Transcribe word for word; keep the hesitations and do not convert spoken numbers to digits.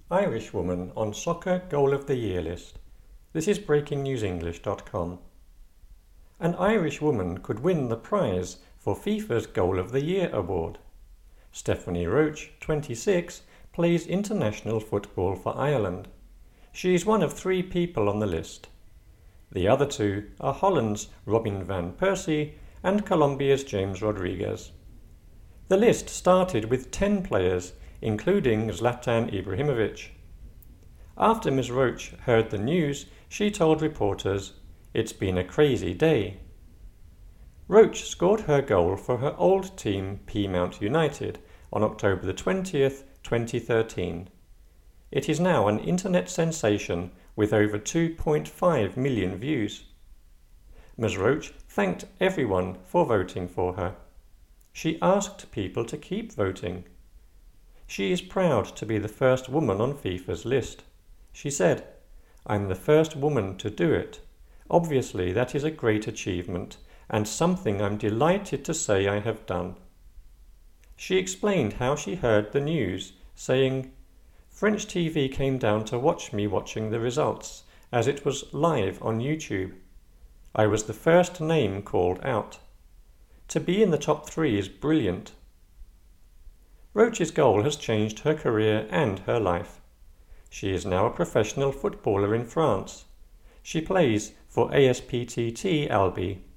Irish woman on Soccer Goal of the Year list. This is breaking news english dot com. An Irish woman could win the prize for FIFA's Goal of the Year award. Stephanie Roche, twenty-six, plays international football for Ireland. She is one of three people on the list. The other two are Holland's Robin van Persie and Colombia's James Rodriguez. The list started with ten players, including Zlatan Ibrahimovic. After Miz Roche heard the news, she told reporters, "It's been a crazy day." Roche scored her goal for her old team Peamount United on October the twentieth, twenty thirteen. It is now an internet sensation with over two point five million views. Miz Roche thanked everyone for voting for her. She asked people to keep voting. She is proud to be the first woman on FIFA's list. She said, "I'm the first woman to do it. Obviously that is a great achievement and something I'm delighted to say I have done." She explained how she heard the news, saying, "French T V came down to watch me watching the results, as it was live on YouTube. I was the first name called out. To be in the top three is brilliant." Roche's goal has changed her career and her life. She is now a professional footballer in France. She plays for A S P T T Albi